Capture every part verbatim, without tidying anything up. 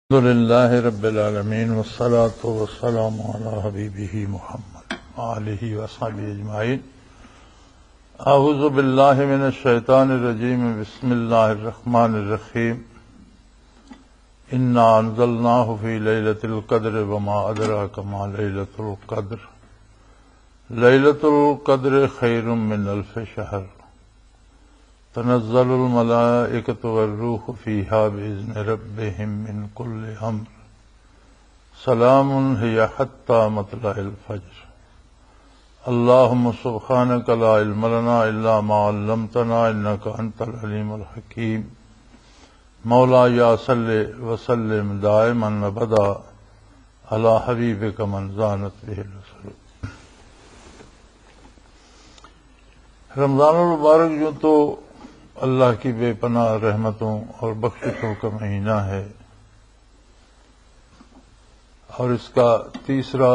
الحمد للہ رب العالمین والصلاة والسلام علی حبیبہ محمد وآلہ وصحبہ اجمعین۔ اعوذ باللہ من الشیطان الرجیم، بسم اللہ الرحمن الرحیم۔ انا انزلناہ فی لیلۃ القدر وما ادراک ما لیلۃ القدر، لیلۃ القدر خیر من الف شہر، تنزل الملائکۃ والروح فیہا بإذن ربہم من کل امر، سلام ہی حتی مطلع الفجر۔ اللہم سبحانک لا علم لنا الا ما علمتنا انک انت العلیم الحکیم۔ مولا یا صلی وسلم دائما ابدا علی حبیبک من زانت بہ الرسل۔ رمضان المبارک جو تو اللہ کی بے پناہ رحمتوں اور بخششوں کا مہینہ ہے، اور اس کا تیسرا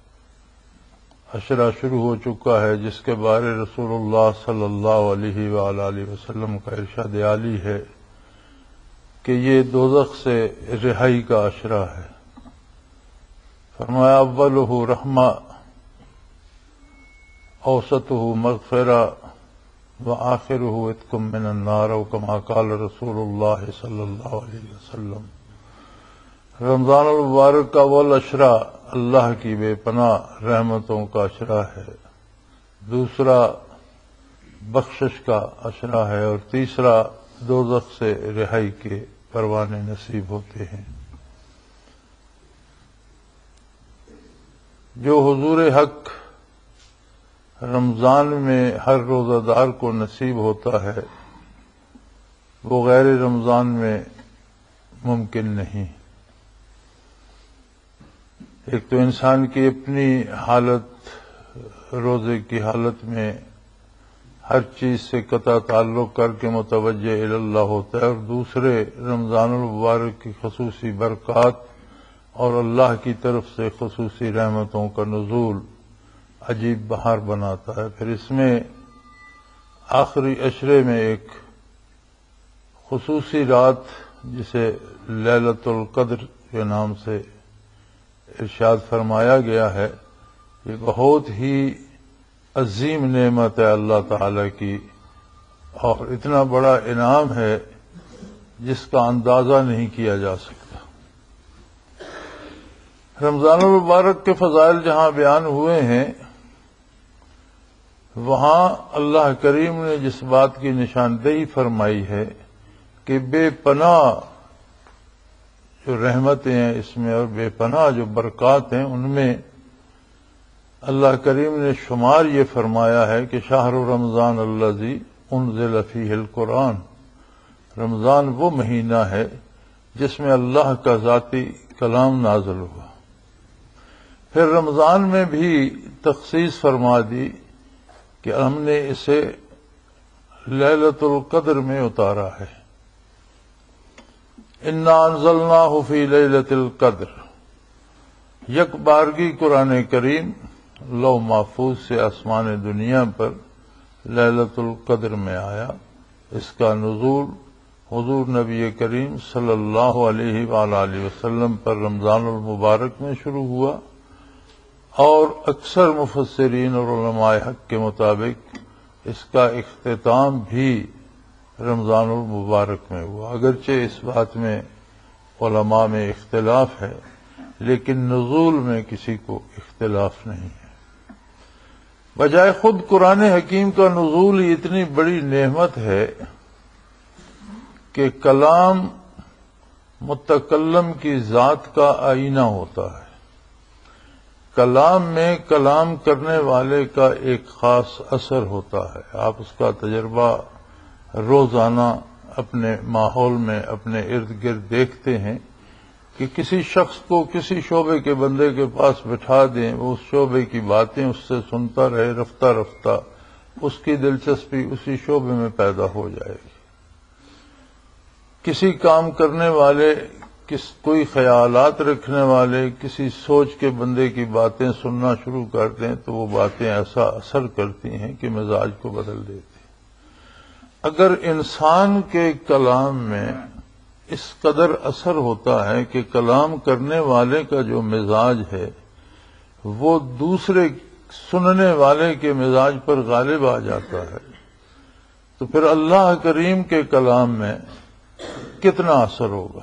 عشرہ شروع ہو چکا ہے، جس کے بارے رسول اللہ صلی اللہ علیہ وآلہ وسلم کا ارشاد عالی ہے کہ یہ دوزخ سے رہائی کا عشرہ ہے۔ فرمایا اولہ رحمہ، اوسطہ مغفرہ، وآخرہ عتق من النار، او کما قال رسول اللہ صلی اللہ علیہ وسلم۔ رمضان المبارک کا اول عشرہ اللہ کی بے پناہ رحمتوں کا عشرہ ہے، دوسرا بخشش کا عشرہ ہے، اور تیسرا دوزخ سے رہائی کے پروانے نصیب ہوتے ہیں۔ جو حضور حق رمضان میں ہر روزہ دار کو نصیب ہوتا ہے، وہ غیر رمضان میں ممکن نہیں۔ ایک تو انسان کی اپنی حالت، روزے کی حالت میں ہر چیز سے قطع تعلق کر کے متوجہ الی اللہ ہوتا ہے، اور دوسرے رمضان المبارک کی خصوصی برکات اور اللہ کی طرف سے خصوصی رحمتوں کا نزول عجیب بہار بناتا ہے۔ پھر اس میں آخری عشرے میں ایک خصوصی رات جسے لیلۃ القدر کے نام سے ارشاد فرمایا گیا ہے، یہ بہت ہی عظیم نعمت ہے اللہ تعالی کی، اور اتنا بڑا انعام ہے جس کا اندازہ نہیں کیا جا سکتا۔ رمضان المبارک کے فضائل جہاں بیان ہوئے ہیں، وہاں اللہ کریم نے جس بات کی نشاندہی فرمائی ہے کہ بے پناہ جو رحمتیں ہیں اس میں، اور بے پناہ جو برکات ہیں ان میں، اللہ کریم نے شمار یہ فرمایا ہے کہ شہر رمضان الذی انزل فیہ القرآن، رمضان وہ مہینہ ہے جس میں اللہ کا ذاتی کلام نازل ہوا۔ پھر رمضان میں بھی تخصیص فرما دی کہ ہم نے اسے لیلۃ القدر میں اتارا ہے۔ انا انزلناہ فی لیلۃ القدر، یک بارگی قرآن کریم لوح محفوظ سے آسمان دنیا پر لیلۃ القدر میں آیا۔ اس کا نزول حضور نبی کریم صلی اللہ علیہ وآلہ وسلم پر رمضان المبارک میں شروع ہوا، اور اکثر مفسرین اور علماء حق کے مطابق اس کا اختتام بھی رمضان المبارک میں ہوا۔ اگرچہ اس بات میں علماء میں اختلاف ہے، لیکن نزول میں کسی کو اختلاف نہیں ہے۔ بجائے خود قرآن حکیم کا نزول ہی اتنی بڑی نعمت ہے کہ کلام متکلم کی ذات کا آئینہ ہوتا ہے۔ کلام میں کلام کرنے والے کا ایک خاص اثر ہوتا ہے، آپ اس کا تجربہ روزانہ اپنے ماحول میں اپنے ارد گرد دیکھتے ہیں کہ کسی شخص کو کسی شعبے کے بندے کے پاس بٹھا دیں، وہ اس شعبے کی باتیں اس سے سنتا رہے، رفتہ رفتہ اس کی دلچسپی اسی شعبے میں پیدا ہو جائے گی۔ کسی کام کرنے والے، کس کوئی خیالات رکھنے والے کسی سوچ کے بندے کی باتیں سننا شروع کر دیں تو وہ باتیں ایسا اثر کرتی ہیں کہ مزاج کو بدل دیتی ہیں۔ اگر انسان کے کلام میں اس قدر اثر ہوتا ہے کہ کلام کرنے والے کا جو مزاج ہے وہ دوسرے سننے والے کے مزاج پر غالب آ جاتا ہے، تو پھر اللہ کریم کے کلام میں کتنا اثر ہوگا۔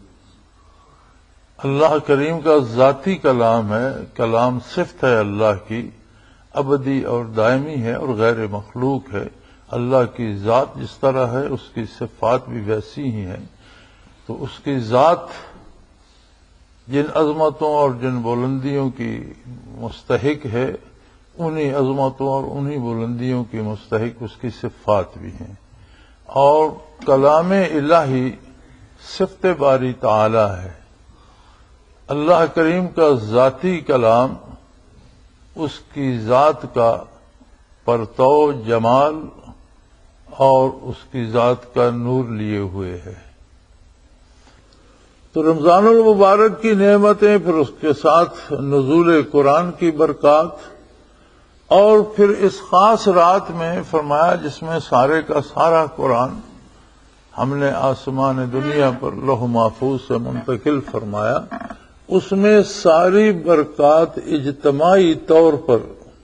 اللہ کریم کا ذاتی کلام ہے، کلام صفت ہے اللہ کی، ابدی اور دائمی ہے اور غیر مخلوق ہے۔ اللہ کی ذات جس طرح ہے اس کی صفات بھی ویسی ہی ہیں، تو اس کی ذات جن عظمتوں اور جن بلندیوں کی مستحق ہے، انہی عظمتوں اور انہی بلندیوں کی مستحق اس کی صفات بھی ہیں۔ اور کلام الہی صفت باری تعالی ہے۔ اللہ کریم کا ذاتی کلام اس کی ذات کا پرتو جمال اور اس کی ذات کا نور لیے ہوئے ہے۔ تو رمضان المبارک کی نعمتیں، پھر اس کے ساتھ نزول قرآن کی برکات، اور پھر اس خاص رات میں فرمایا جس میں سارے کا سارا قرآن ہم نے آسمان دنیا پر لوح محفوظ سے منتقل فرمایا، اس میں ساری برکات اجتماعی طور پر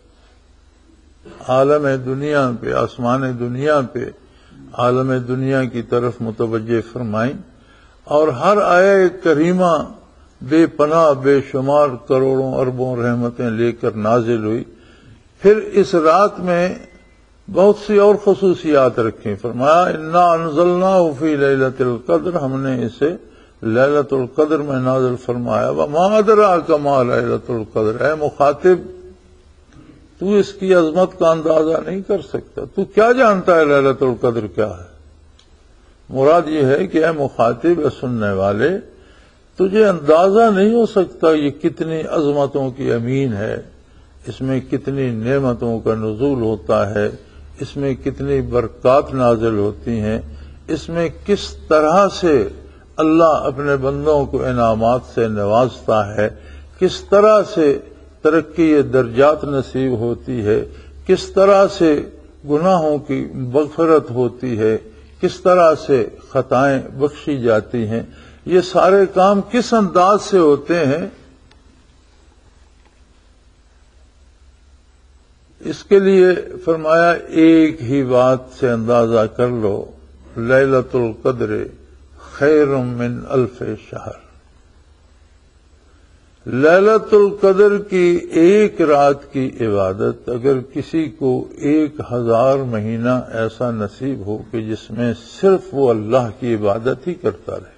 عالم دنیا پہ، آسمان دنیا پہ، عالم دنیا کی طرف متوجہ فرمائیں، اور ہر آیہ کریمہ بے پناہ بے شمار کروڑوں اربوں رحمتیں لے کر نازل ہوئی۔ پھر اس رات میں بہت سی اور خصوصیات رکھیں، فرمایا انا انزلناہ فی لیلۃ القدر، ہم نے اسے لیلۃ القدر میں نازل فرمایا۔ وما ادراک ما لیلۃ القدر، اے مخاطب تو اس کی عظمت کا اندازہ نہیں کر سکتا، تو کیا جانتا ہے لیلۃ القدر کیا ہے؟ مراد یہ ہے کہ اے مخاطب، اے سننے والے، تجھے اندازہ نہیں ہو سکتا یہ کتنی عظمتوں کی امین ہے، اس میں کتنی نعمتوں کا نزول ہوتا ہے، اس میں کتنی برکات نازل ہوتی ہیں، اس میں کس طرح سے اللہ اپنے بندوں کو انعامات سے نوازتا ہے، کس طرح سے ترقی درجات نصیب ہوتی ہے، کس طرح سے گناہوں کی مغفرت ہوتی ہے، کس طرح سے خطائیں بخشی جاتی ہیں، یہ سارے کام کس انداز سے ہوتے ہیں، اس کے لیے فرمایا ایک ہی بات سے اندازہ کر لو، لیلۃ القدر خیر من الف شہر۔ لیلۃ القدر کی ایک رات کی عبادت اگر کسی کو ایک ہزار مہینہ ایسا نصیب ہو کہ جس میں صرف وہ اللہ کی عبادت ہی کرتا رہے،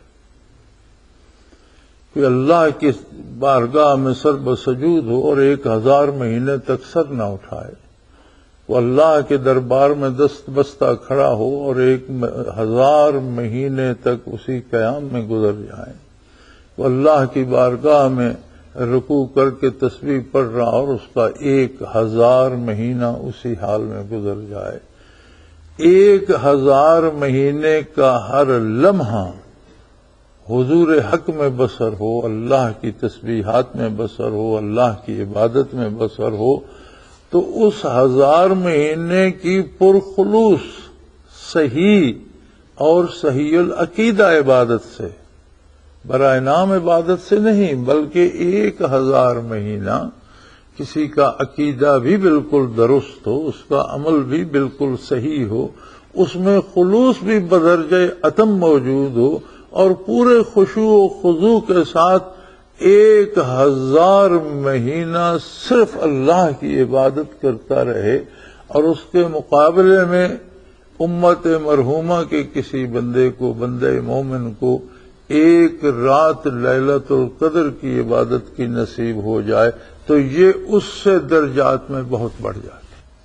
کہ اللہ کی بارگاہ میں سر بسجود ہو اور ایک ہزار مہینے تک سر نہ اٹھائے، وہ اللہ کے دربار میں دست بستہ کھڑا ہو اور ایک ہزار مہینے تک اسی قیام میں گزر جائیں، وہ اللہ کی بارگاہ میں رکوع کر کے تسبیح پڑھ رہا اور اس کا ایک ہزار مہینہ اسی حال میں گزر جائے، ایک ہزار مہینے کا ہر لمحہ حضور حق میں بسر ہو، اللہ کی تسبیحات میں بسر ہو، اللہ کی عبادت میں بسر ہو، تو اس ہزار مہینے کی پرخلوص صحیح اور صحیح العقیدہ عبادت سے، برائے نام عبادت سے نہیں، بلکہ ایک ہزار مہینہ کسی کا عقیدہ بھی بالکل درست ہو، اس کا عمل بھی بالکل صحیح ہو، اس میں خلوص بھی بدرجہ اتم موجود ہو، اور پورے خشوع و خضوع کے ساتھ ایک ہزار مہینہ صرف اللہ کی عبادت کرتا رہے، اور اس کے مقابلے میں امت مرحومہ کے کسی بندے کو، بندے مومن کو ایک رات لیلۃ القدر کی عبادت کی نصیب ہو جائے تو یہ اس سے درجات میں بہت بڑھ جاتے۔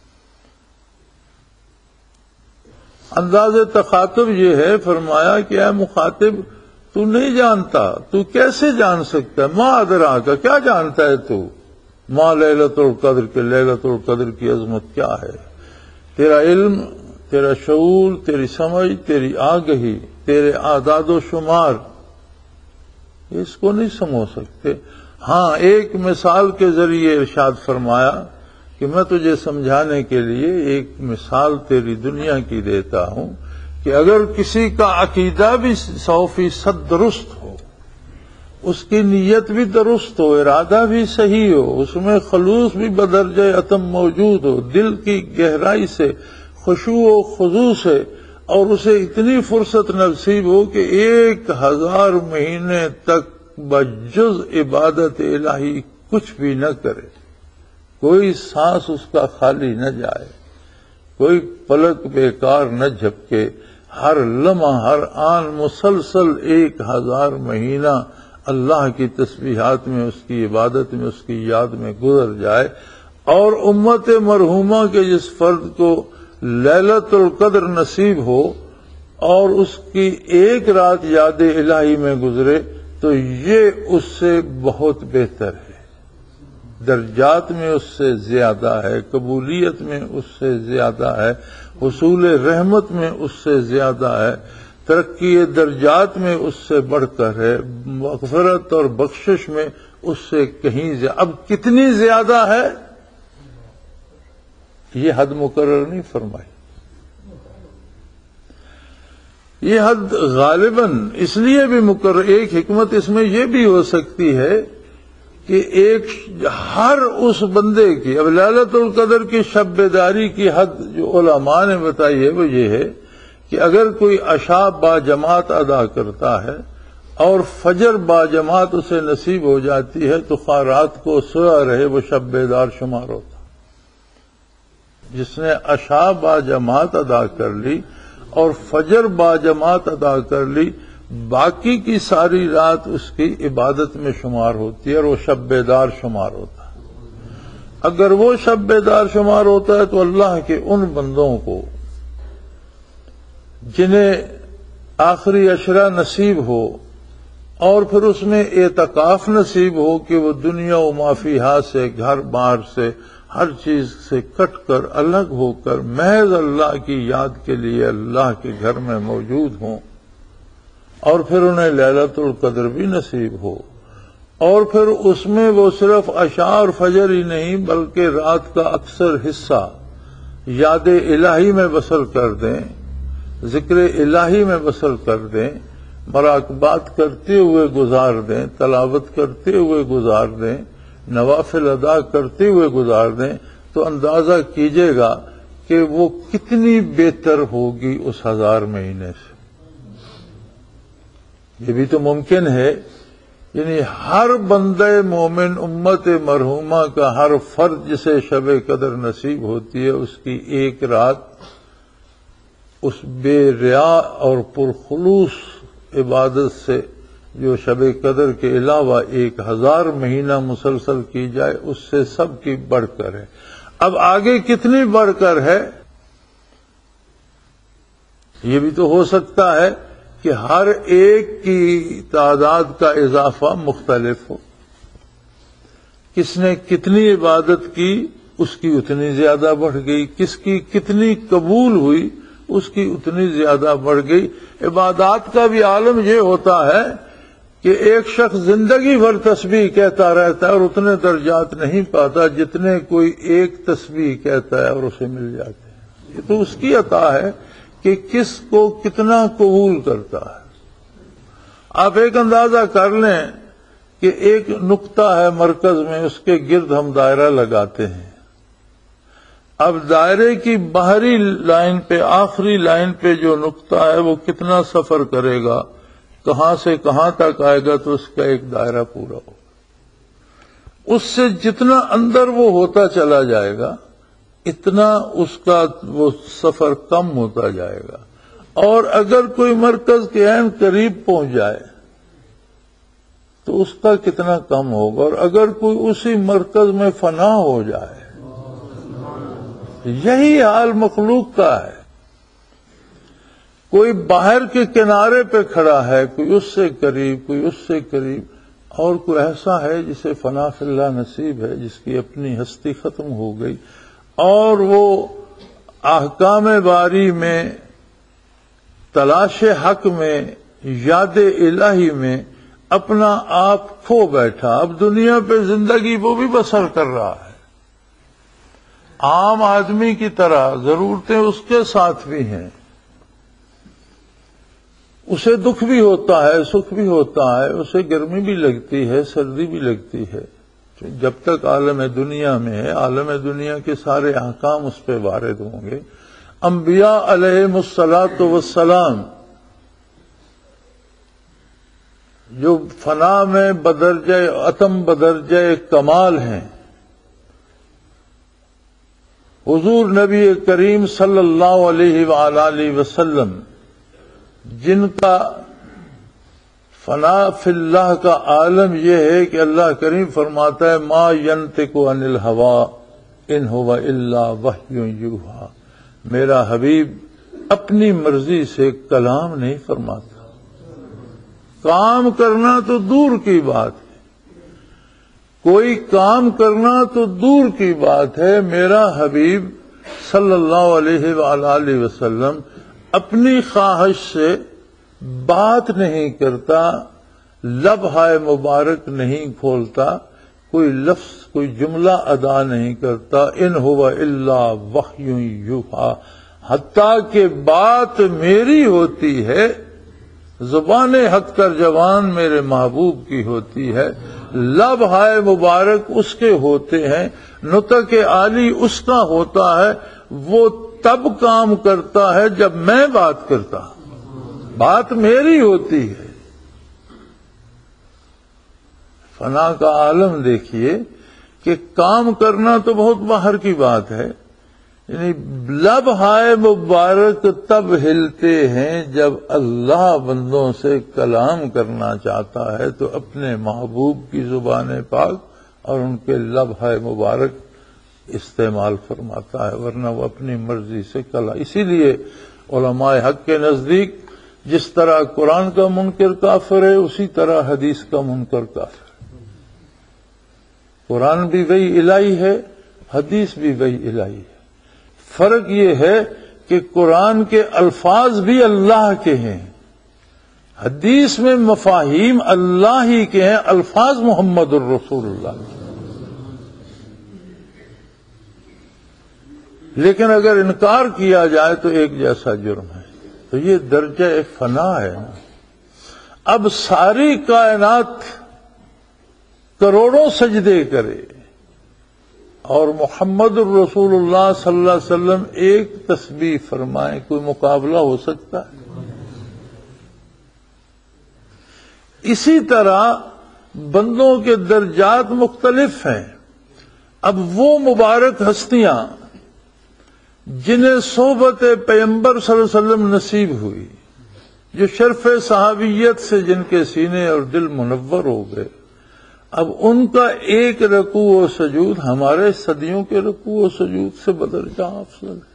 انداز تخاطب یہ ہے، فرمایا کہ اے مخاطب تو نہیں جانتا، تو کیسے جان سکتا ہے؟ ما ادراک، کیا جانتا ہے تو ما لیلۃ القدر کے لیلۃ القدر کی عظمت کیا ہے؟ تیرا علم، تیرا شعور، تیری سمجھ، تیری آگہی، تیرے اعداد و شمار اس کو نہیں سمجھ سکتے۔ ہاں، ایک مثال کے ذریعے ارشاد فرمایا کہ میں تجھے سمجھانے کے لیے ایک مثال تیری دنیا کی دیتا ہوں کہ اگر کسی کا عقیدہ بھی سو فیصد درست ہو، اس کی نیت بھی درست ہو، ارادہ بھی صحیح ہو، اس میں خلوص بھی بدرجہ عتم موجود ہو، دل کی گہرائی سے خشوع و خضوع سے، اور اسے اتنی فرصت نصیب ہو کہ ایک ہزار مہینے تک بجز عبادت الہی کچھ بھی نہ کرے، کوئی سانس اس کا خالی نہ جائے، کوئی پلک بیکار نہ جھپکے، ہر لمحہ ہر آن مسلسل ایک ہزار مہینہ اللہ کی تسبیحات میں، اس کی عبادت میں، اس کی یاد میں گزر جائے، اور امت مرحومہ کے جس فرد کو لیلۃ القدر نصیب ہو اور اس کی ایک رات یاد الہی میں گزرے، تو یہ اس سے بہت بہتر ہے، درجات میں اس سے زیادہ ہے، قبولیت میں اس سے زیادہ ہے، حصول رحمت میں اس سے زیادہ ہے، ترقی درجات میں اس سے بڑھ کر ہے، مغفرت اور بخشش میں اس سے کہیں زیادہ۔ اب کتنی زیادہ ہے یہ حد مقرر نہیں فرمائی، یہ حد غالباً اس لیے بھی مقرر، ایک حکمت اس میں یہ بھی ہو سکتی ہے کہ ایک ہر اس بندے کی، اب لیلۃ القدر کی شب بیداری کی حد جو علماء نے بتائی ہے وہ یہ ہے کہ اگر کوئی عشاء با جماعت ادا کرتا ہے اور فجر با جماعت اسے نصیب ہو جاتی ہے تو خواہ رات کو سویا رہے وہ شب بیدار شمار ہوتا۔ جس نے عشاء با جماعت ادا کر لی اور فجر با جماعت ادا کر لی، باقی کی ساری رات اس کی عبادت میں شمار ہوتی ہے اور وہ شب بیدار شمار ہوتا ہے۔ اگر وہ شب بیدار شمار ہوتا ہے تو اللہ کے ان بندوں کو جنہیں آخری عشرہ نصیب ہو اور پھر اس میں اعتکاف نصیب ہو کہ وہ دنیا و مافیہا سے، گھر بار سے، ہر چیز سے کٹ کر الگ ہو کر محض اللہ کی یاد کے لیے اللہ کے گھر میں موجود ہوں، اور پھر انہیں لیلۃ القدر بھی نصیب ہو، اور پھر اس میں وہ صرف عشاء اور فجر ہی نہیں بلکہ رات کا اکثر حصہ یاد الہی میں بسر کر دیں، ذکر الہی میں بسر کر دیں، مراقبات کرتے ہوئے گزار دیں، تلاوت کرتے ہوئے گزار دیں، نوافل ادا کرتے ہوئے گزار دیں، تو اندازہ کیجئے گا کہ وہ کتنی بہتر ہوگی اس ہزار مہینے سے۔ یہ بھی تو ممکن ہے، یعنی ہر بندہ مومن امت مرحومہ کا ہر فرد جسے شب قدر نصیب ہوتی ہے، اس کی ایک رات اس بے ریا اور پرخلوص عبادت سے جو شب قدر کے علاوہ ایک ہزار مہینہ مسلسل کی جائے، اس سے سب کی بڑھ کر ہے۔ اب آگے کتنی بڑھ کر ہے یہ بھی تو ہو سکتا ہے کہ ہر ایک کی تعداد کا اضافہ مختلف ہو، کس نے کتنی عبادت کی اس کی اتنی زیادہ بڑھ گئی، کس کی کتنی قبول ہوئی اس کی اتنی زیادہ بڑھ گئی۔ عبادات کا بھی عالم یہ ہوتا ہے کہ ایک شخص زندگی بھر تسبیح کہتا رہتا ہے اور اتنے درجات نہیں پاتا جتنے کوئی ایک تسبیح کہتا ہے اور اسے مل جاتے ہیں۔ یہ تو اس کی عطا ہے کہ کس کو کتنا قبول کرتا ہے۔ آپ ایک اندازہ کر لیں کہ ایک نقطہ ہے مرکز میں، اس کے گرد ہم دائرہ لگاتے ہیں۔ اب دائرے کی باہری لائن پہ، آخری لائن پہ جو نقطہ ہے وہ کتنا سفر کرے گا، کہاں سے کہاں تک آئے گا، تو اس کا ایک دائرہ پورا ہوگا۔ اس سے جتنا اندر وہ ہوتا چلا جائے گا اتنا اس کا وہ سفر کم ہوتا جائے گا، اور اگر کوئی مرکز کے عین قریب پہنچ جائے تو اس کا کتنا کم ہوگا، اور اگر کوئی اسی مرکز میں فنا ہو جائے۔ یہی حال مخلوق کا ہے، کوئی باہر کے کنارے پہ کھڑا ہے، کوئی اس سے قریب، کوئی اس سے قریب، اور کوئی ایسا ہے جسے فنا فی اللہ نصیب ہے، جس کی اپنی ہستی ختم ہو گئی اور وہ احکام باری میں، تلاش حق میں، یاد الہی میں اپنا آپ کھو بیٹھا۔ اب دنیا پہ زندگی وہ بھی بسر کر رہا ہے عام آدمی کی طرح، ضرورتیں اس کے ساتھ بھی ہیں، اسے دکھ بھی ہوتا ہے، سکھ بھی ہوتا ہے، اسے گرمی بھی لگتی ہے، سردی بھی لگتی ہے. جب تک عالم دنیا میں ہے، عالم دنیا کے سارے احکام اس پہ وارد ہوں گے. انبیاء علیہم الصلاۃ والسلام جو فنا میں بدرجہ عتم بدرجہ کمال ہیں، حضور نبی کریم صلی اللہ علیہ وآلہ وسلم جن کا فنا فی اللہ کا عالم یہ ہے کہ اللہ کریم فرماتا ہے ما ینطق عن الہوی ان هو الا وحی یوحی، میرا حبیب اپنی مرضی سے کلام نہیں فرماتا. کام کرنا تو دور کی بات ہے، کوئی کام کرنا تو دور کی بات ہے. میرا حبیب صلی اللہ علیہ وآلہ وسلم اپنی خواہش سے بات نہیں کرتا، لب ہائے مبارک نہیں کھولتا، کوئی لفظ کوئی جملہ ادا نہیں کرتا. ان ہوا الا وحی یوحی، حتیٰ کہ بات میری ہوتی ہے، زبان حق ترجمان میرے محبوب کی ہوتی ہے، لب ہائے مبارک اس کے ہوتے ہیں، نطق عالی اس کا ہوتا ہے. وہ تب کام کرتا ہے جب میں بات کرتا ہوں، بات میری ہوتی ہے. فنا کا عالم دیکھیے کہ کام کرنا تو بہت باہر کی بات ہے، یعنی لب ہائے مبارک تب ہلتے ہیں جب اللہ بندوں سے کلام کرنا چاہتا ہے تو اپنے محبوب کی زبان پاک اور ان کے لب ہائے مبارک استعمال فرماتا ہے، ورنہ وہ اپنی مرضی سے کلام. اسی لیے علماء حق کے نزدیک جس طرح قرآن کا منکر کافر ہے، اسی طرح حدیث کا منکر کافر. قرآن بھی وہی الہی ہے، حدیث بھی وہی الہی ہے. فرق یہ ہے کہ قرآن کے الفاظ بھی اللہ کے ہیں، حدیث میں مفاہیم اللہ ہی کے ہیں، الفاظ محمد الرسول اللہ کے. لیکن اگر انکار کیا جائے تو ایک جیسا جرم ہے. تو یہ درجہ فنا ہے نا. اب ساری کائنات کروڑوں سجدے کرے اور محمد الرسول اللہ صلی اللہ علیہ وسلم ایک تسبیح فرمائے، کوئی مقابلہ ہو سکتا ہے؟ اسی طرح بندوں کے درجات مختلف ہیں. اب وہ مبارک ہستیاں جنہیں صحبت پیغمبر صلی اللہ علیہ وسلم نصیب ہوئی، جو شرف صحابیت سے جن کے سینے اور دل منور ہو گئے، اب ان کا ایک رکوع و سجود ہمارے صدیوں کے رکوع و سجود سے بدرجہ افضل ہے.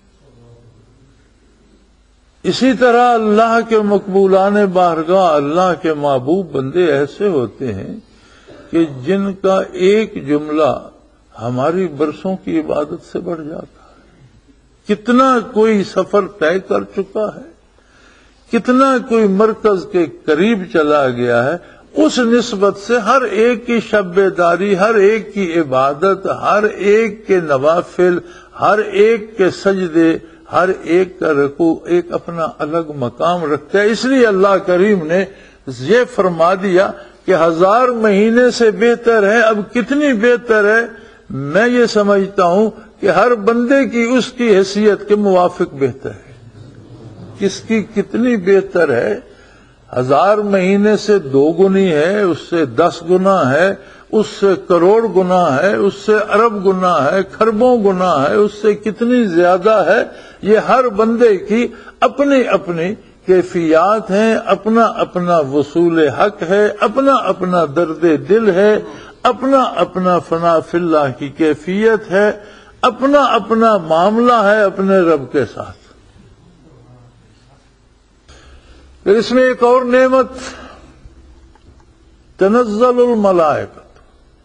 اسی طرح اللہ کے مقبولان بارگاہ، اللہ کے محبوب بندے ایسے ہوتے ہیں کہ جن کا ایک جملہ ہماری برسوں کی عبادت سے بڑھ جاتا ہے. کتنا کوئی سفر طے کر چکا ہے، کتنا کوئی مرکز کے قریب چلا گیا ہے، اس نسبت سے ہر ایک کی شب بیداری، ہر ایک کی عبادت، ہر ایک کے نوافل، ہر ایک کے سجدے، ہر ایک کا رکوع ایک اپنا الگ مقام رکھتا ہے. اس لیے اللہ کریم نے یہ فرما دیا کہ ہزار مہینے سے بہتر ہے. اب کتنی بہتر ہے؟ میں یہ سمجھتا ہوں کہ ہر بندے کی اس کی حیثیت کے موافق بہتر ہے. کس کی کتنی بہتر ہے؟ ہزار مہینے سے دو گنی ہے، اس سے دس گنا ہے، اس سے کروڑ گنا ہے، اس سے ارب گنا ہے، کھربوں گنا ہے، اس سے کتنی زیادہ ہے. یہ ہر بندے کی اپنی اپنی کیفیات ہیں، اپنا اپنا وصول حق ہے، اپنا اپنا درد دل ہے، اپنا اپنا فنا فی اللہ کی کیفیت ہے، اپنا اپنا معاملہ ہے اپنے رب کے ساتھ. پھر اس میں ایک اور نعمت، تنزل الملائکۃ،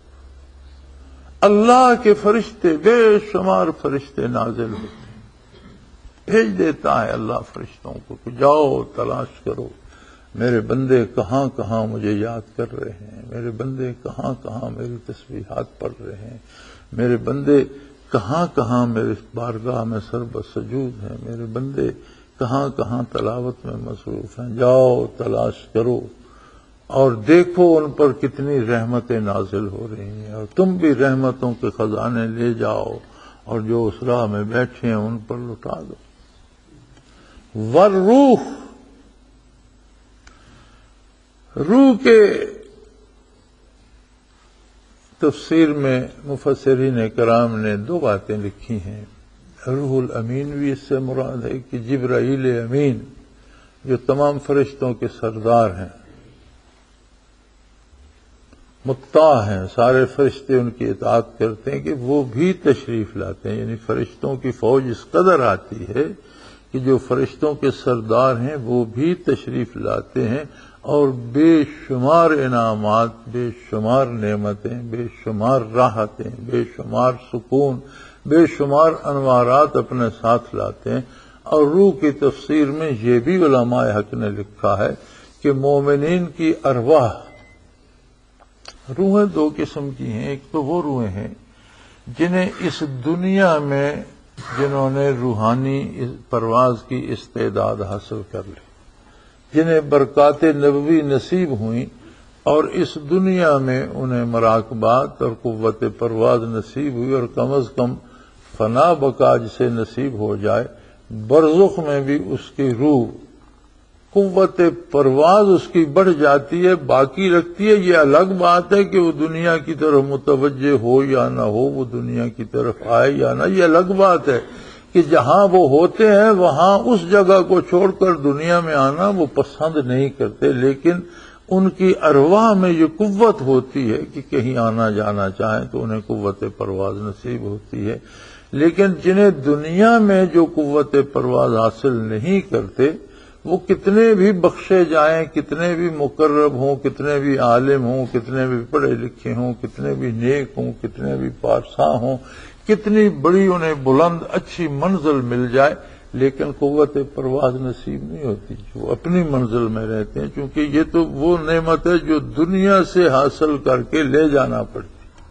اللہ کے فرشتے بے شمار فرشتے نازل ہوتے ہیں، بھیج دیتا ہے اللہ فرشتوں کو کہ جاؤ تلاش کرو میرے بندے کہاں کہاں مجھے یاد کر رہے ہیں، میرے بندے کہاں کہاں میری تسبیحات پڑھ رہے ہیں، میرے بندے کہاں کہاں میرے بارگاہ میں سر بسجود ہیں، میرے بندے کہاں کہاں تلاوت میں مصروف ہیں. جاؤ تلاش کرو اور دیکھو ان پر کتنی رحمتیں نازل ہو رہی ہیں، اور تم بھی رحمتوں کے خزانے لے جاؤ اور جو اس راہ میں بیٹھے ہیں ان پر لٹا دو. والروح، روح کے تفسیر میں مفسرین کرام نے دو باتیں لکھی ہیں. روح الامین بھی اس سے مراد ہے کہ جبرائیل امین جو تمام فرشتوں کے سردار ہیں، مطاع ہیں، سارے فرشتے ان کی اطاعت کرتے ہیں، کہ وہ بھی تشریف لاتے ہیں. یعنی فرشتوں کی فوج اس قدر آتی ہے کہ جو فرشتوں کے سردار ہیں وہ بھی تشریف لاتے ہیں، اور بے شمار انعامات، بے شمار نعمتیں، بے شمار راحتیں، بے شمار سکون، بے شمار انوارات اپنے ساتھ لاتے ہیں. اور روح کی تفسیر میں یہ بھی علماء حق نے لکھا ہے کہ مومنین کی ارواح، روحیں دو قسم کی ہیں. ایک تو وہ روحیں ہیں جنہیں اس دنیا میں جنہوں نے روحانی پرواز کی استعداد حاصل کر لی، جنہیں برکات نبوی نصیب ہوئیں اور اس دنیا میں انہیں مراقبات اور قوت پرواز نصیب ہوئی، اور کم از کم فنا بقا جسے نصیب ہو جائے، برزخ میں بھی اس کی روح قوت پرواز اس کی بڑھ جاتی ہے، باقی رکھتی ہے. یہ الگ بات ہے کہ وہ دنیا کی طرف متوجہ ہو یا نہ ہو، وہ دنیا کی طرف آئے یا نہ، یہ الگ بات ہے کہ جہاں وہ ہوتے ہیں وہاں اس جگہ کو چھوڑ کر دنیا میں آنا وہ پسند نہیں کرتے، لیکن ان کی ارواح میں یہ قوت ہوتی ہے کہ کہیں آنا جانا چاہیں تو انہیں قوت پرواز نصیب ہوتی ہے. لیکن جنہیں دنیا میں جو قوت پرواز حاصل نہیں کرتے، وہ کتنے بھی بخشے جائیں، کتنے بھی مقرب ہوں، کتنے بھی عالم ہوں، کتنے بھی پڑھے لکھے ہوں، کتنے بھی نیک ہوں، کتنے بھی پارسا ہوں، کتنی بڑی انہیں بلند اچھی منزل مل جائے، لیکن قوت پرواز نصیب نہیں ہوتی. جو اپنی منزل میں رہتے ہیں، چونکہ یہ تو وہ نعمت ہے جو دنیا سے حاصل کر کے لے جانا پڑتی.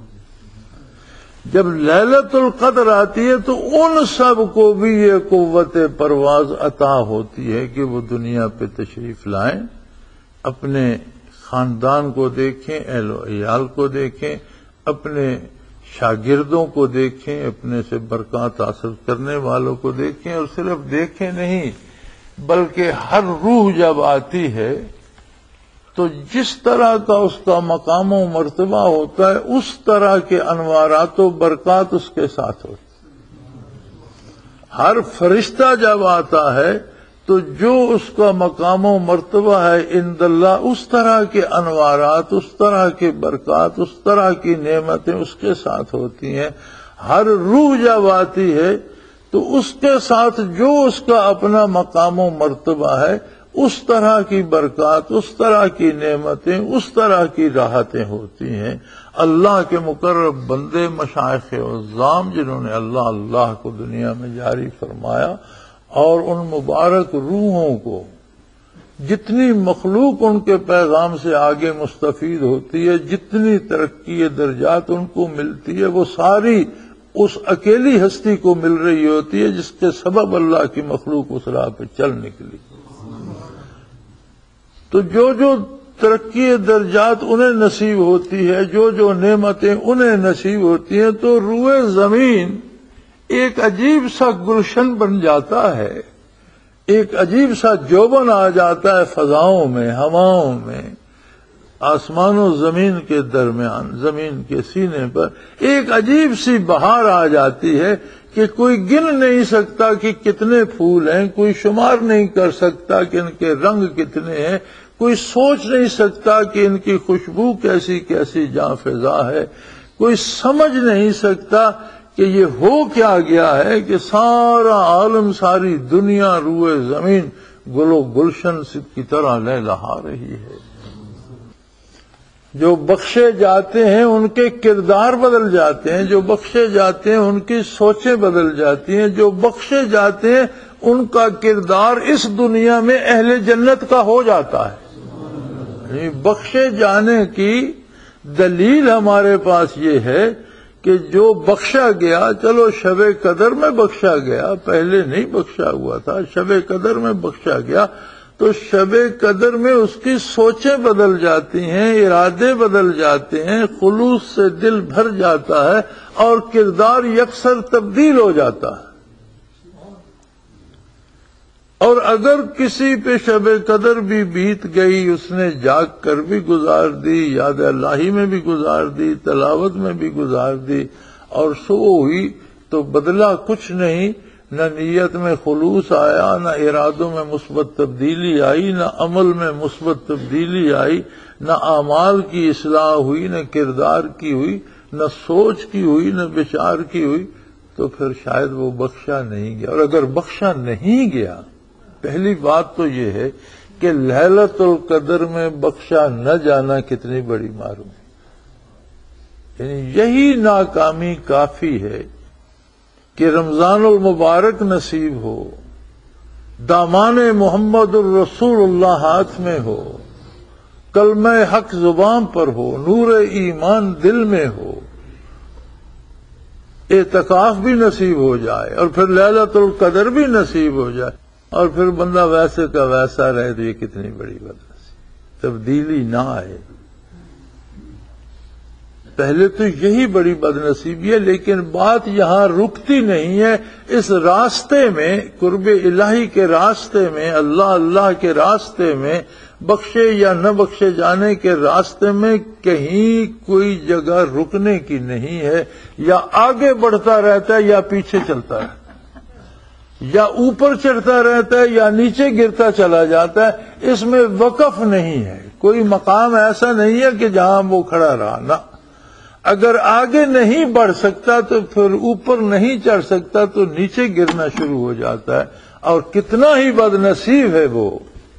جب لیلۃ القدر آتی ہے تو ان سب کو بھی یہ قوت پرواز عطا ہوتی ہے کہ وہ دنیا پہ تشریف لائیں، اپنے خاندان کو دیکھیں، اہل و عیال کو دیکھیں، اپنے شاگردوں کو دیکھیں، اپنے سے برکات حاصل کرنے والوں کو دیکھیں، اور صرف دیکھیں نہیں بلکہ ہر روح جب آتی ہے تو جس طرح کا اس کا مقام و مرتبہ ہوتا ہے اس طرح کے انوارات و برکات اس کے ساتھ ہوتے. ہر فرشتہ جب آتا ہے تو جو اس کا مقام و مرتبہ ہے عند اللہ، اس طرح کے انوارات، اس طرح کے برکات، اس طرح کی نعمتیں اس کے ساتھ ہوتی ہیں. ہر روح جب آتی ہے تو اس کے ساتھ جو اس کا اپنا مقام و مرتبہ ہے اس طرح کی برکات، اس طرح کی نعمتیں، اس طرح کی راحتیں ہوتی ہیں. اللہ کے مقرب بندے، مشائخ عظام جنہوں نے اللہ اللہ کو دنیا میں جاری فرمایا، اور ان مبارک روحوں کو جتنی مخلوق ان کے پیغام سے آگے مستفید ہوتی ہے، جتنی ترقی درجات ان کو ملتی ہے، وہ ساری اس اکیلی ہستی کو مل رہی ہوتی ہے جس کے سبب اللہ کی مخلوق اس راہ پہ چل نکلی. تو جو جو ترقی درجات انہیں نصیب ہوتی ہے، جو جو نعمتیں انہیں نصیب ہوتی ہیں، تو روئے زمین ایک عجیب سا گلشن بن جاتا ہے، ایک عجیب سا جوبن آ جاتا ہے فضاؤں میں، ہواؤں میں، آسمان و زمین کے درمیان، زمین کے سینے پر ایک عجیب سی بہار آ جاتی ہے کہ کوئی گن نہیں سکتا کہ کتنے پھول ہیں، کوئی شمار نہیں کر سکتا کہ ان کے رنگ کتنے ہیں، کوئی سوچ نہیں سکتا کہ ان کی خوشبو کیسی کیسی جاں فضا ہے، کوئی سمجھ نہیں سکتا کہ یہ ہو کیا گیا ہے کہ سارا عالم، ساری دنیا روئے زمین گل و گلشن کی طرح لہلہا رہی ہے. جو بخشے جاتے ہیں ان کے کردار بدل جاتے ہیں، جو بخشے جاتے ہیں ان کی سوچیں بدل جاتی ہیں، جو بخشے جاتے ہیں ان کا کردار اس دنیا میں اہل جنت کا ہو جاتا ہے. بخشے جانے کی دلیل ہمارے پاس یہ ہے کہ جو بخشا گیا، چلو شب قدر میں بخشا گیا، پہلے نہیں بخشا ہوا تھا، شب قدر میں بخشا گیا، تو شب قدر میں اس کی سوچیں بدل جاتی ہیں، ارادے بدل جاتے ہیں، خلوص سے دل بھر جاتا ہے اور کردار یکسر تبدیل ہو جاتا ہے۔ اور اگر کسی پہ شب قدر بھی بیت گئی، اس نے جاگ کر بھی گزار دی، یاد الہی میں بھی گزار دی، تلاوت میں بھی گزار دی، اور سو ہوئی تو بدلا کچھ نہیں، نہ نیت میں خلوص آیا، نہ ارادوں میں مثبت تبدیلی آئی، نہ عمل میں مثبت تبدیلی آئی، نہ اعمال کی اصلاح ہوئی، نہ کردار کی ہوئی، نہ سوچ کی ہوئی، نہ بچار کی ہوئی، تو پھر شاید وہ بخشا نہیں گیا۔ اور اگر بخشا نہیں گیا، پہلی بات تو یہ ہے کہ ليلۃ القدر میں بخشا نہ جانا کتنی بڑی معلوم ہے، یعنی یہی ناکامی کافی ہے کہ رمضان المبارک نصیب ہو، دامان محمد الرسول اللہ ہاتھ میں ہو، کلمہ حق زبان پر ہو، نور ایمان دل میں ہو، اعتکاف بھی نصیب ہو جائے، اور پھر ليلۃ القدر بھی نصیب ہو جائے، اور پھر بندہ ویسے کا ویسا رہے، تو یہ کتنی بڑی بدنصیبی، تبدیلی نہ آئے۔ پہلے تو یہی بڑی بدنصیبی ہے، لیکن بات یہاں رکتی نہیں ہے۔ اس راستے میں، قرب الہی کے راستے میں، اللہ اللہ کے راستے میں، بخشے یا نہ بخشے جانے کے راستے میں کہیں کوئی جگہ رکنے کی نہیں ہے، یا آگے بڑھتا رہتا ہے یا پیچھے چلتا رہتا ہے، یا اوپر چڑھتا رہتا ہے یا نیچے گرتا چلا جاتا ہے، اس میں وقف نہیں ہے، کوئی مقام ایسا نہیں ہے کہ جہاں وہ کھڑا رہا، نہ۔ اگر آگے نہیں بڑھ سکتا تو پھر اوپر نہیں چڑھ سکتا تو نیچے گرنا شروع ہو جاتا ہے، اور کتنا ہی بد نصیب ہے وہ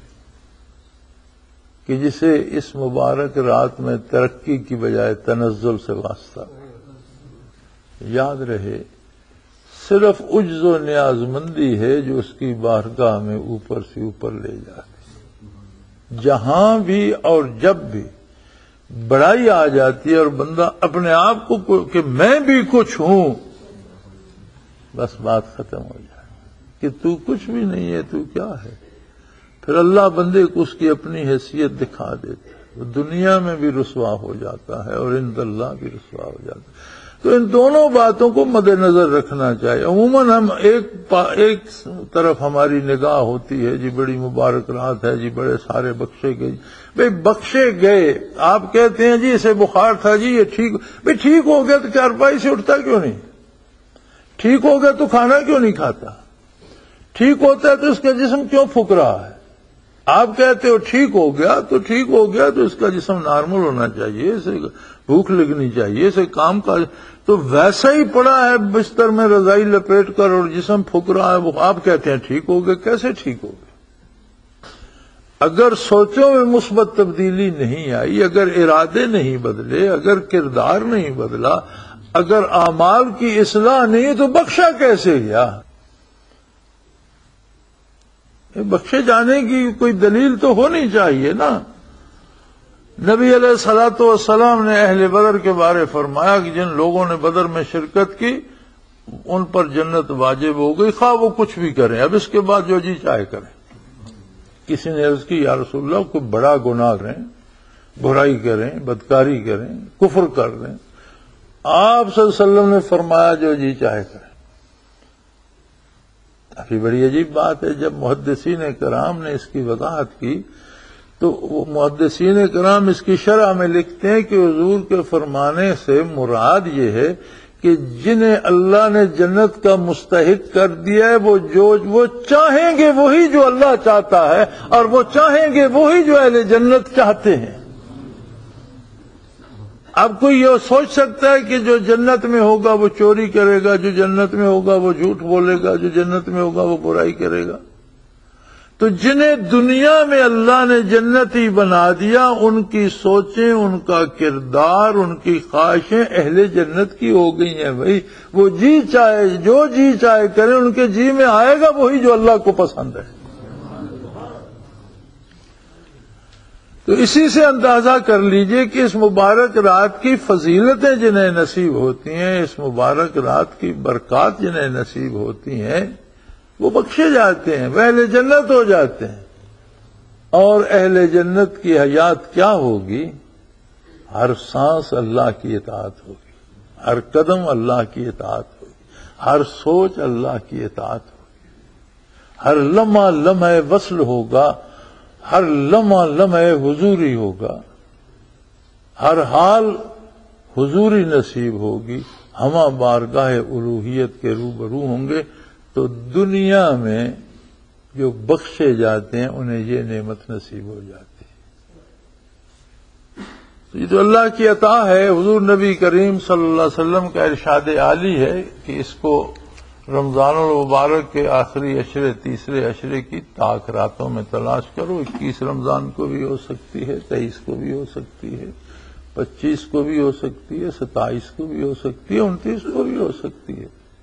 کہ جسے اس مبارک رات میں ترقی کی بجائے تنزل سے واسطہ۔ یاد رہے، صرف عجز و نیاز مندی ہے جو اس کی بارگاہ میں اوپر سے اوپر لے جاتی، جہاں بھی اور جب بھی بڑائی آ جاتی ہے اور بندہ اپنے آپ کو کہ میں بھی کچھ ہوں، بس بات ختم ہو جائے کہ تو کچھ بھی نہیں ہے، تو کیا ہے، پھر اللہ بندے کو اس کی اپنی حیثیت دکھا دیتا ہے، وہ دنیا میں بھی رسوا ہو جاتا ہے اور عند اللہ بھی رسوا ہو جاتا ہے۔ تو ان دونوں باتوں کو مد نظر رکھنا چاہیے۔ عموماً ہم ایک ایک طرف ہماری نگاہ ہوتی ہے، جی بڑی مبارک رات ہے، جی بڑے سارے بخشے گئے، بھئی بخشے گئے، آپ کہتے ہیں جی اسے بخار تھا، جی یہ ٹھیک، بھئی ٹھیک ہو گیا تو چارپائی سے اٹھتا کیوں نہیں؟ ٹھیک ہو گیا تو کھانا کیوں نہیں کھاتا؟ ٹھیک ہوتا ہے تو اس کا جسم کیوں پھک رہا ہے؟ آپ کہتے ہو ٹھیک ہو گیا تو ٹھیک ہو گیا تو اس کا جسم نارمل ہونا چاہیے، اسے بھوک لگنی چاہیے، اسے کام کا، تو ویسا ہی پڑا ہے بستر میں رضائی لپیٹ کر اور جسم پھک رہا ہے، وہ آپ کہتے ہیں ٹھیک ہو گیا، کیسے ٹھیک ہو گیا؟ اگر سوچوں میں مثبت تبدیلی نہیں آئی، اگر ارادے نہیں بدلے، اگر کردار نہیں بدلا، اگر اعمال کی اصلاح نہیں، تو بخشا کیسے گیا؟ بخشے جانے کی کوئی دلیل تو ہونی چاہیے نا۔ نبی علیہ الصلوۃ والسلام نے اہل بدر کے بارے فرمایا کہ جن لوگوں نے بدر میں شرکت کی ان پر جنت واجب ہو گئی، خواہ وہ کچھ بھی کریں، اب اس کے بعد جو جی چاہے کریں۔ کسی نے عرض کی یا رسول اللہ، کوئی بڑا گناہ کریں، برائی کریں، بدکاری کریں، کفر کر دیں، آپ صلی اللہ علیہ وسلم نے فرمایا جو جی چاہے کریں۔ کافی بڑی عجیب بات ہے، جب محدثین کرام نے اس کی وضاحت کی تو وہ محدثین کرام اس کی شرح میں لکھتے ہیں کہ حضور کے فرمانے سے مراد یہ ہے کہ جنہیں اللہ نے جنت کا مستحق کر دیا ہے، وہ جو وہ چاہیں گے وہی جو اللہ چاہتا ہے، اور وہ چاہیں گے وہی جو اہل جنت چاہتے ہیں۔ اب کوئی یہ سوچ سکتا ہے کہ جو جنت میں ہوگا وہ چوری کرے گا، جو جنت میں ہوگا وہ جھوٹ بولے گا، جو جنت میں ہوگا وہ برائی کرے گا؟ تو جنہیں دنیا میں اللہ نے جنتی بنا دیا، ان کی سوچیں، ان کا کردار، ان کی خواہشیں اہل جنت کی ہو گئی ہیں۔ بھائی وہ جی چاہے جو جی چاہے کریں، ان کے جی میں آئے گا وہی جو اللہ کو پسند ہے۔ تو اسی سے اندازہ کر لیجئے کہ اس مبارک رات کی فضیلتیں جنہیں نصیب ہوتی ہیں، اس مبارک رات کی برکات جنہیں نصیب ہوتی ہیں، وہ بخشے جاتے ہیں، وہ اہل جنت ہو جاتے ہیں۔ اور اہل جنت کی حیات کیا ہوگی؟ ہر سانس اللہ کی اطاعت ہوگی، ہر قدم اللہ کی اطاعت ہوگی، ہر سوچ اللہ کی اطاعت ہوگی، ہر لمحہ لمحہ وصل ہوگا، ہر لمحہ لمحہ حضوری ہوگا، ہر حال حضوری نصیب ہوگی، ہمہ بارگاہ الوہیت کے روبرو ہوں گے۔ تو دنیا میں جو بخشے جاتے ہیں انہیں یہ نعمت نصیب ہو جاتی ہے۔ تو یہ تو اللہ کی عطا ہے۔ حضور نبی کریم صلی اللہ علیہ وسلم کا ارشاد عالی ہے کہ اس کو رمضان المبارک کے آخری عشرے، تیسرے عشرے کی طاق راتوں میں تلاش کرو۔ اکیس رمضان کو بھی ہو سکتی ہے، تیئیس کو بھی ہو سکتی ہے، پچیس کو بھی ہو سکتی ہے، ستائیس کو بھی ہو سکتی ہے، انتیس کو بھی ہو سکتی ہے،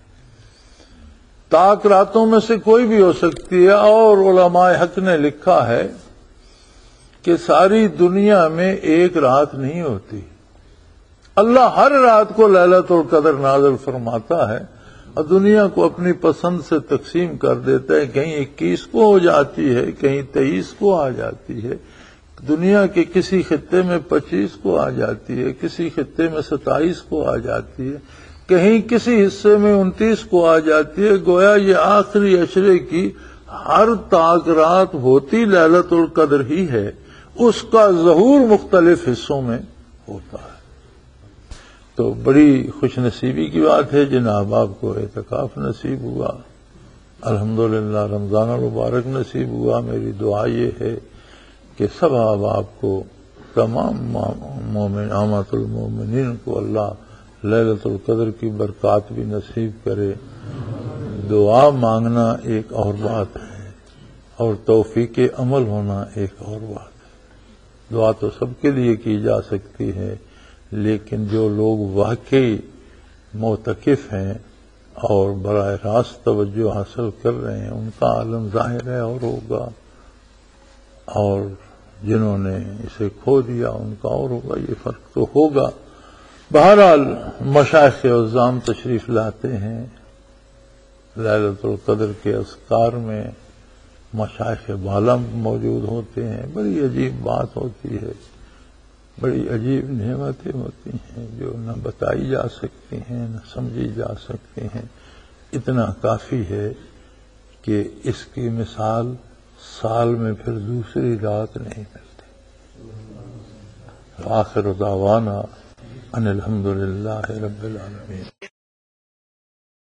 طاق راتوں میں سے کوئی بھی ہو سکتی ہے۔ اور علماء حق نے لکھا ہے کہ ساری دنیا میں ایک رات نہیں ہوتی، اللہ ہر رات کو لیلۃ القدر نازل فرماتا ہے اور دنیا کو اپنی پسند سے تقسیم کر دیتا ہے، کہیں اکیس کو ہو جاتی ہے، کہیں تیئیس کو آ جاتی ہے، دنیا کے کسی خطے میں پچیس کو آ جاتی ہے، کسی خطے میں ستائیس کو آ جاتی ہے، کہیں کسی حصے میں انتیس کو آ جاتی ہے۔ گویا یہ آخری عشرے کی ہر طاق رات ہوتی لیلۃ القدر ہی ہے، اس کا ظہور مختلف حصوں میں ہوتا ہے۔ تو بڑی خوش نصیبی کی بات ہے جن احباب کو اعتکاف نصیب ہوا، الحمدللہ رمضان المبارک نصیب ہوا۔ میری دعا یہ ہے کہ سب احباب کو، تمام مومن عامۃ المومنین کو اللہ لیلۃ القدر کی برکات بھی نصیب کرے۔ دعا مانگنا ایک اور بات ہے اور توفیق عمل ہونا ایک اور بات ہے۔ دعا تو سب کے لیے کی جا سکتی ہے، لیکن جو لوگ واقعی معتکف ہیں اور براہ راست توجہ حاصل کر رہے ہیں ان کا عالم ظاہر ہے اور ہوگا، اور جنہوں نے اسے کھو دیا ان کا اور ہوگا، یہ فرق تو ہوگا۔ بہرحال مشائخ عظام تشریف لاتے ہیں لیلۃ القدر کے اذکار میں، مشائخ بالا موجود ہوتے ہیں، بڑی عجیب بات ہوتی ہے، بڑی عجیب نعمتیں ہوتی ہیں جو نہ بتائی جا سکتی ہیں نہ سمجھی جا سکتی ہیں۔ اتنا کافی ہے کہ اس کی مثال سال میں پھر دوسری رات نہیں ملتی۔ آخر دعوانا ان الحمدللہ رب العالمین۔